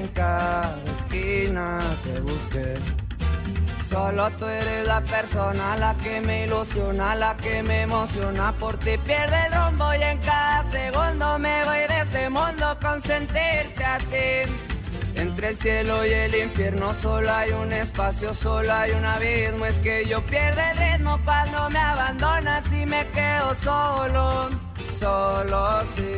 en cada esquina te busqué. Solo tú eres la persona, la que me ilusiona, la que me emociona. Por ti pierde el rumbo y en cada segundo me voy de este mundo con sentirte a ti. Entre el cielo y el infierno solo hay un espacio, solo hay un abismo. Es que yo pierdo el ritmo cuando me abandonas y me quedo solo, solo sí.